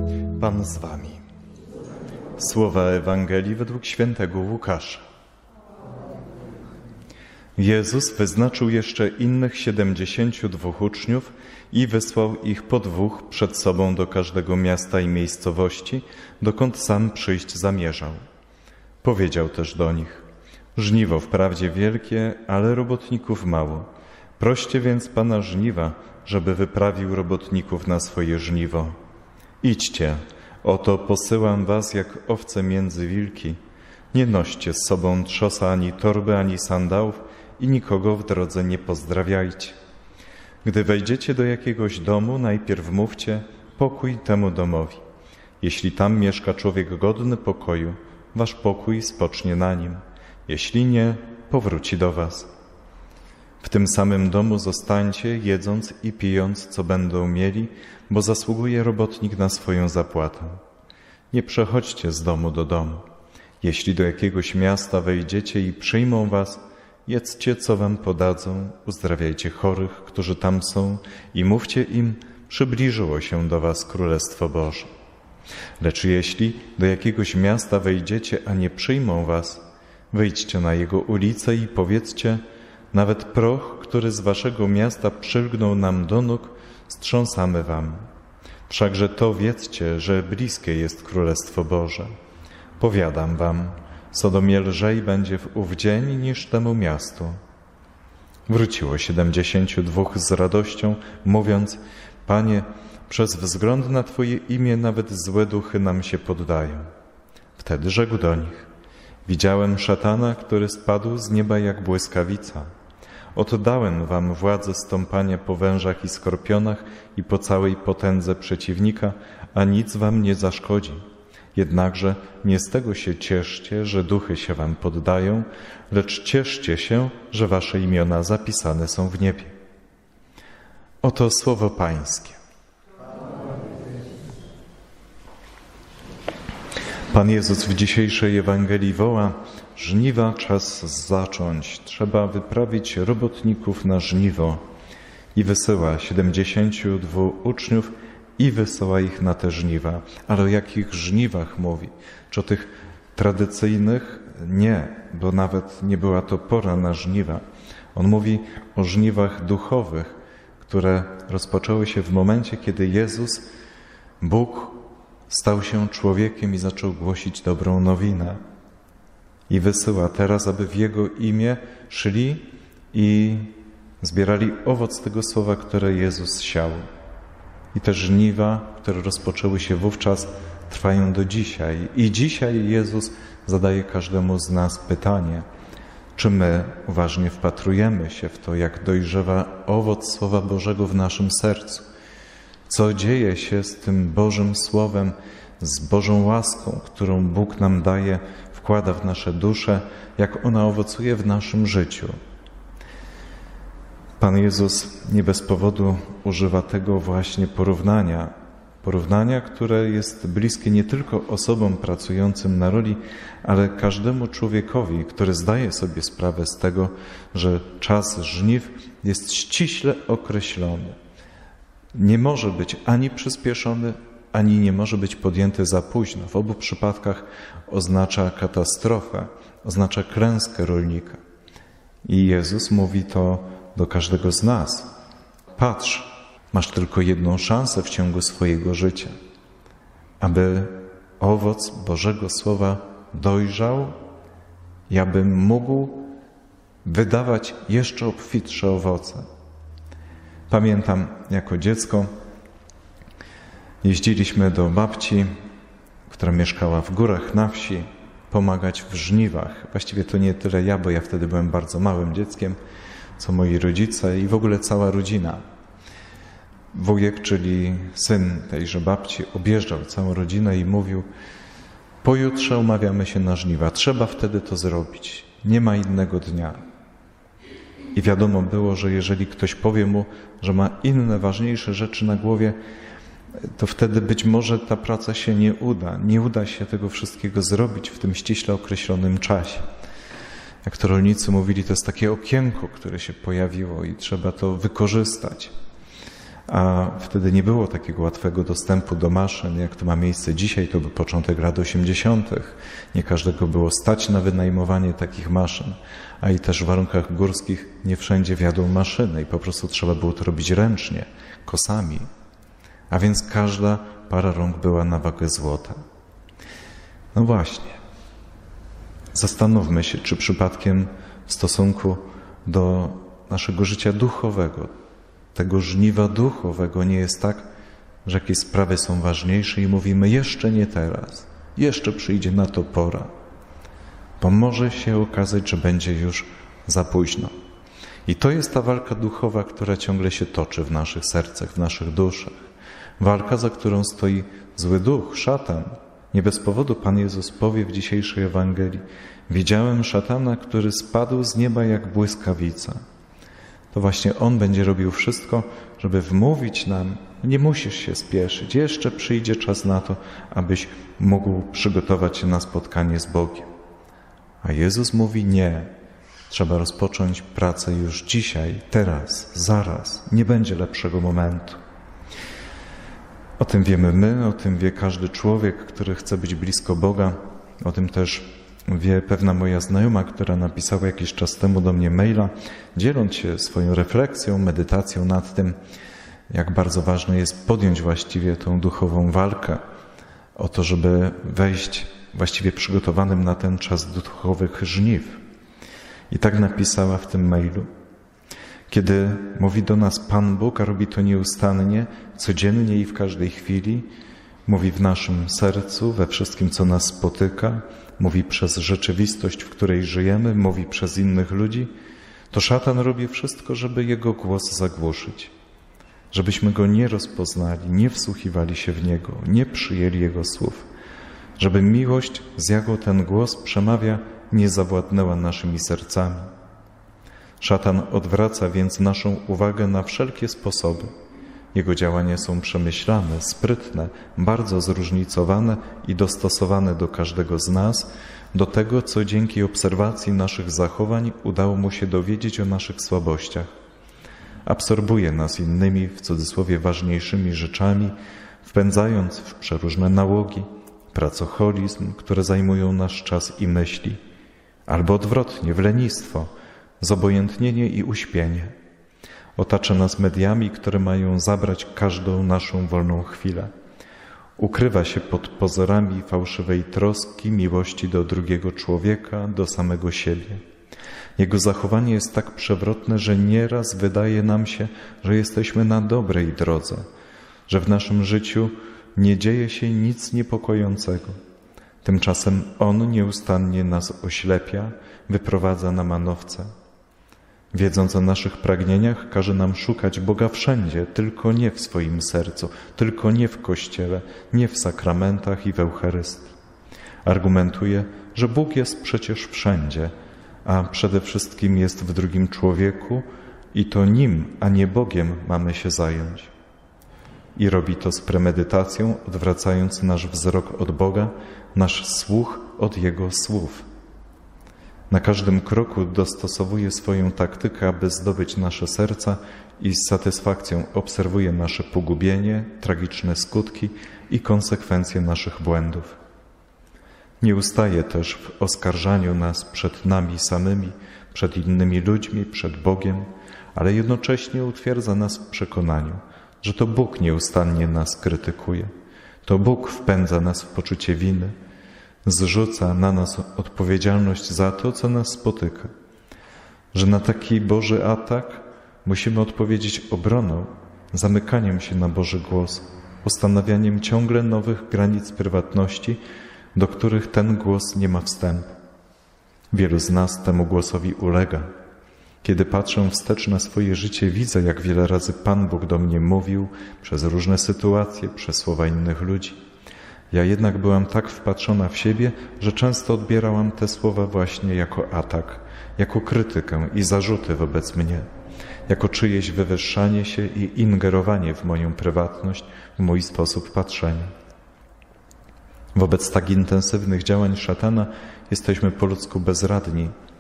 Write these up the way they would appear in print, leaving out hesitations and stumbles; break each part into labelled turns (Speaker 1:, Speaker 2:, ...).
Speaker 1: Pan z wami. Słowa Ewangelii według świętego Łukasza. Jezus wyznaczył jeszcze innych 72 uczniów i wysłał ich po 2 przed sobą do każdego miasta i miejscowości, dokąd sam przyjść zamierzał. Powiedział też do nich: żniwo wprawdzie wielkie, ale robotników mało. Proście więc Pana żniwa, żeby wyprawił robotników na swoje żniwo. Idźcie, oto posyłam was jak owce między wilki. Nie noście z sobą trzosa, ani torby, ani sandałów i nikogo w drodze nie pozdrawiajcie. Gdy wejdziecie do jakiegoś domu, najpierw mówcie: pokój temu domowi. Jeśli tam mieszka człowiek godny pokoju, wasz pokój spocznie na nim. Jeśli nie, powróci do was. W tym samym domu zostańcie, jedząc i pijąc, co będą mieli, bo zasługuje robotnik na swoją zapłatę. Nie przechodźcie z domu do domu. Jeśli do jakiegoś miasta wejdziecie i przyjmą was, jedzcie, co wam podadzą, uzdrawiajcie chorych, którzy tam są i mówcie im: przybliżyło się do was Królestwo Boże. Lecz jeśli do jakiegoś miasta wejdziecie, a nie przyjmą was, wyjdźcie na jego ulicę i powiedzcie: nawet proch, który z waszego miasta przylgnął nam do nóg, strząsamy wam. Wszakże to wiedzcie, że bliskie jest Królestwo Boże. Powiadam wam, Sodomie lżej będzie w ów dzień niż temu miastu. Wróciło 72 z radością, mówiąc: Panie, przez wzgląd na Twoje imię nawet złe duchy nam się poddają. Wtedy rzekł do nich: widziałem szatana, który spadł z nieba jak błyskawica. Oddałem wam władzę stąpania po wężach i skorpionach i po całej potędze przeciwnika, a nic wam nie zaszkodzi. Jednakże nie z tego się cieszcie, że duchy się wam poddają, lecz cieszcie się, że wasze imiona zapisane są w niebie. Oto słowo Pańskie. Pan Jezus w dzisiejszej Ewangelii woła: żniwa czas zacząć, trzeba wyprawić robotników na żniwo. I wysyła 72 uczniów i wysyła ich na te żniwa. Ale o jakich żniwach mówi? Czy o tych tradycyjnych? Nie, bo nawet nie była to pora na żniwa. On mówi o żniwach duchowych, które rozpoczęły się w momencie, kiedy Jezus, Bóg, stał się człowiekiem i zaczął głosić dobrą nowinę. I wysyła teraz, aby w Jego imię szli i zbierali owoc tego słowa, które Jezus siał. I te żniwa, które rozpoczęły się wówczas, trwają do dzisiaj. I dzisiaj Jezus zadaje każdemu z nas pytanie: czy my uważnie wpatrujemy się w to, jak dojrzewa owoc Słowa Bożego w naszym sercu? Co dzieje się z tym Bożym Słowem, z Bożą łaską, którą Bóg nam daje, wkłada w nasze dusze, jak ona owocuje w naszym życiu? Pan Jezus nie bez powodu używa tego właśnie porównania, które jest bliskie nie tylko osobom pracującym na roli, ale każdemu człowiekowi, który zdaje sobie sprawę z tego, że czas żniw jest ściśle określony. Nie może być ani przyspieszony, ani nie może być podjęty za późno. W obu przypadkach oznacza katastrofę, oznacza klęskę rolnika. I Jezus mówi to do każdego z nas: patrz, masz tylko jedną szansę w ciągu swojego życia, aby owoc Bożego Słowa dojrzał i abym mógł wydawać jeszcze obfitsze owoce. Pamiętam, jako dziecko jeździliśmy do babci, która mieszkała w górach na wsi, pomagać w żniwach. Właściwie to nie tyle ja, bo ja wtedy byłem bardzo małym dzieckiem, co moi rodzice i w ogóle cała rodzina. Wujek, czyli syn tejże babci, objeżdżał całą rodzinę i mówił: pojutrze umawiamy się na żniwa, trzeba wtedy to zrobić, nie ma innego dnia. I wiadomo było, że jeżeli ktoś powie mu, że ma inne, ważniejsze rzeczy na głowie, to wtedy być może ta praca się nie uda. Nie uda się tego wszystkiego zrobić w tym ściśle określonym czasie. Jak to rolnicy mówili, to jest takie okienko, które się pojawiło i trzeba to wykorzystać. A wtedy nie było takiego łatwego dostępu do maszyn, jak to ma miejsce dzisiaj, to był początek lat 80. Nie każdego było stać na wynajmowanie takich maszyn, a i też w warunkach górskich nie wszędzie wiadą maszyny i po prostu trzeba było to robić ręcznie, kosami. A więc każda para rąk była na wagę złota. No właśnie. Zastanówmy się, czy przypadkiem w stosunku do naszego życia duchowego, tego żniwa duchowego nie jest tak, że jakieś sprawy są ważniejsze i mówimy jeszcze nie teraz, jeszcze przyjdzie na to pora, bo może się okazać, że będzie już za późno. I to jest ta walka duchowa, która ciągle się toczy w naszych sercach, w naszych duszach. Walka, za którą stoi zły duch, szatan. Nie bez powodu Pan Jezus powie w dzisiejszej Ewangelii: widziałem szatana, który spadł z nieba jak błyskawica. To właśnie on będzie robił wszystko, żeby wmówić nam: nie musisz się spieszyć, jeszcze przyjdzie czas na to, abyś mógł przygotować się na spotkanie z Bogiem. A Jezus mówi: nie, trzeba rozpocząć pracę już dzisiaj, teraz, zaraz, nie będzie lepszego momentu. O tym wiemy my, o tym wie każdy człowiek, który chce być blisko Boga. O tym też wie pewna moja znajoma, która napisała jakiś czas temu do mnie maila, dzieląc się swoją refleksją, medytacją nad tym, jak bardzo ważne jest podjąć właściwie tą duchową walkę o to, żeby wejść właściwie przygotowanym na ten czas duchowych żniw. I tak napisała w tym mailu: kiedy mówi do nas Pan Bóg, a robi to nieustannie, codziennie i w każdej chwili, mówi w naszym sercu, we wszystkim, co nas spotyka, mówi przez rzeczywistość, w której żyjemy, mówi przez innych ludzi, to szatan robi wszystko, żeby Jego głos zagłuszyć. Żebyśmy Go nie rozpoznali, nie wsłuchiwali się w Niego, nie przyjęli Jego słów. Żeby miłość, z jaką ten głos przemawia, nie zawładnęła naszymi sercami. Szatan odwraca więc naszą uwagę na wszelkie sposoby. Jego działania są przemyślane, sprytne, bardzo zróżnicowane i dostosowane do każdego z nas, do tego, co dzięki obserwacji naszych zachowań udało mu się dowiedzieć o naszych słabościach. Absorbuje nas innymi, w cudzysłowie, ważniejszymi rzeczami, wpędzając w przeróżne nałogi, pracoholizm, które zajmują nasz czas i myśli, albo odwrotnie, w lenistwo, zobojętnienie i uśpienie. Otacza nas mediami, które mają zabrać każdą naszą wolną chwilę. Ukrywa się pod pozorami fałszywej troski, miłości do drugiego człowieka, do samego siebie. Jego zachowanie jest tak przewrotne, że nieraz wydaje nam się, że jesteśmy na dobrej drodze, że w naszym życiu nie dzieje się nic niepokojącego. Tymczasem on nieustannie nas oślepia, wyprowadza na manowce. Wiedząc o naszych pragnieniach, każe nam szukać Boga wszędzie, tylko nie w swoim sercu, tylko nie w Kościele, nie w sakramentach i w Eucharystii. Argumentuje, że Bóg jest przecież wszędzie, a przede wszystkim jest w drugim człowieku i to nim, a nie Bogiem mamy się zająć. I robi to z premedytacją, odwracając nasz wzrok od Boga, nasz słuch od Jego słów. Na każdym kroku dostosowuje swoją taktykę, aby zdobyć nasze serca i z satysfakcją obserwuje nasze pogubienie, tragiczne skutki i konsekwencje naszych błędów. Nie ustaje też w oskarżaniu nas przed nami samymi, przed innymi ludźmi, przed Bogiem, ale jednocześnie utwierdza nas w przekonaniu, że to Bóg nieustannie nas krytykuje. To Bóg wpędza nas w poczucie winy, zrzuca na nas odpowiedzialność za to, co nas spotyka. Że na taki Boży atak musimy odpowiedzieć obroną, zamykaniem się na Boży głos, ustanawianiem ciągle nowych granic prywatności, do których ten głos nie ma wstępu. Wielu z nas temu głosowi ulega. Kiedy patrzę wstecz na swoje życie, widzę, jak wiele razy Pan Bóg do mnie mówił przez różne sytuacje, przez słowa innych ludzi. Ja jednak byłam tak wpatrzona w siebie, że często odbierałam te słowa właśnie jako atak, jako krytykę i zarzuty wobec mnie, jako czyjeś wywyższanie się i ingerowanie w moją prywatność, w mój sposób patrzenia. Wobec tak intensywnych działań szatana jesteśmy po ludzku bezradni,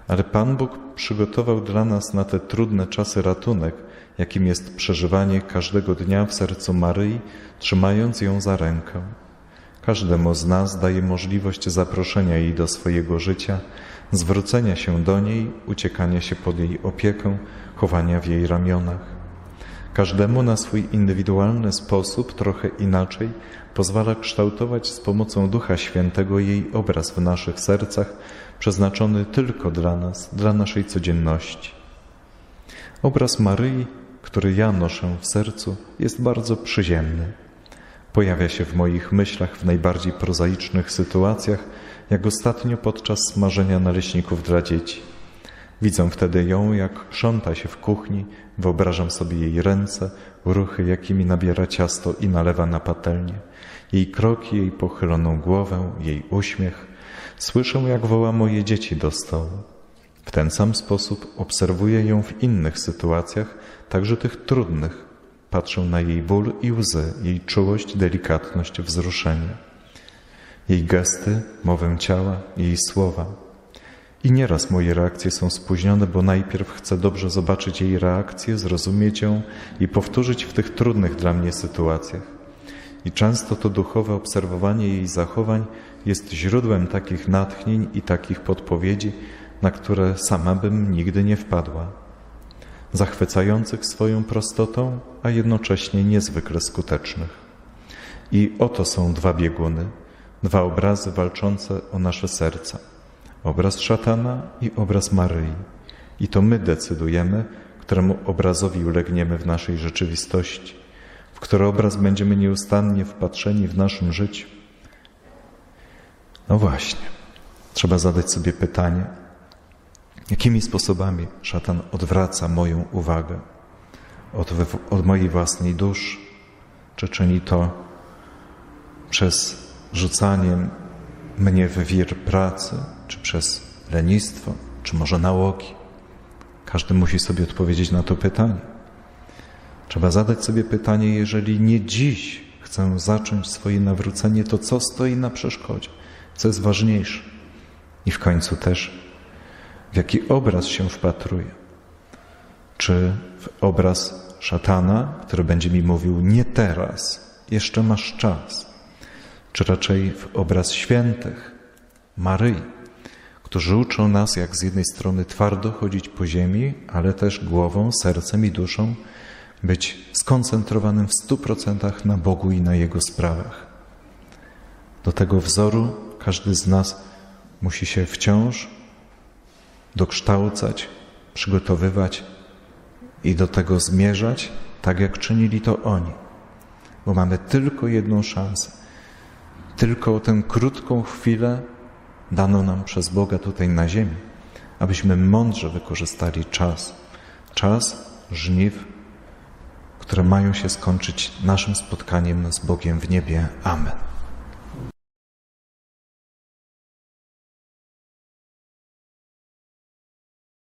Speaker 1: Ale Pan Bóg przygotował dla nas na te trudne czasy ratunek, jakim jest przeżywanie każdego dnia w sercu Maryi, trzymając ją za rękę. Każdemu z nas daje możliwość zaproszenia jej do swojego życia, zwrócenia się do niej, uciekania się pod jej opiekę, chowania w jej ramionach. Każdemu na swój indywidualny sposób, trochę inaczej, pozwala kształtować z pomocą Ducha Świętego jej obraz w naszych sercach, przeznaczony tylko dla nas, dla naszej codzienności. Obraz Maryi, który ja noszę w sercu, jest bardzo przyziemny. Pojawia się w moich myślach w najbardziej prozaicznych sytuacjach, jak ostatnio podczas smażenia naleśników dla dzieci. Widzę wtedy ją, jak krząta się w kuchni, wyobrażam sobie jej ręce, ruchy, jakimi nabiera ciasto i nalewa na patelnię, jej kroki, jej pochyloną głowę, jej uśmiech. Słyszę, jak woła moje dzieci do stołu. W ten sam sposób obserwuję ją w innych sytuacjach, także tych trudnych. Patrzę na jej ból i łzy, jej czułość, delikatność, wzruszenie. Jej gesty, mowę ciała, jej słowa. I nieraz moje reakcje są spóźnione, bo najpierw chcę dobrze zobaczyć jej reakcję, zrozumieć ją i powtórzyć w tych trudnych dla mnie sytuacjach. I często to duchowe obserwowanie jej zachowań jest źródłem takich natchnień i takich podpowiedzi, na które sama bym nigdy nie wpadła. Zachwycających swoją prostotą, a jednocześnie niezwykle skutecznych. I oto są dwa bieguny, dwa obrazy walczące o nasze serca. Obraz szatana i obraz Maryi. I to my decydujemy, któremu obrazowi ulegniemy w naszej rzeczywistości, w który obraz będziemy nieustannie wpatrzeni w naszym życiu. No właśnie, trzeba zadać sobie pytanie, jakimi sposobami szatan odwraca moją uwagę od mojej własnej duszy? Czy czyni to przez rzucanie mnie w wir pracy, czy przez lenistwo, czy może nałogi? Każdy musi sobie odpowiedzieć na to pytanie. Trzeba zadać sobie pytanie, jeżeli nie dziś chcę zacząć swoje nawrócenie, to co stoi na przeszkodzie? Co jest ważniejsze? I w końcu też, w jaki obraz się wpatruję? Czy w obraz szatana, który będzie mi mówił nie teraz, jeszcze masz czas? Czy raczej w obraz świętych, Maryi, którzy uczą nas, jak z jednej strony twardo chodzić po ziemi, ale też głową, sercem i duszą być skoncentrowanym w 100% na Bogu i na Jego sprawach. Do tego wzoru każdy z nas musi się wciąż dokształcać, przygotowywać i do tego zmierzać, tak jak czynili to oni. Bo mamy tylko jedną szansę. Tylko tę krótką chwilę daną nam przez Boga tutaj na ziemi, abyśmy mądrze wykorzystali czas żniw, które mają się skończyć naszym spotkaniem z Bogiem w niebie. Amen.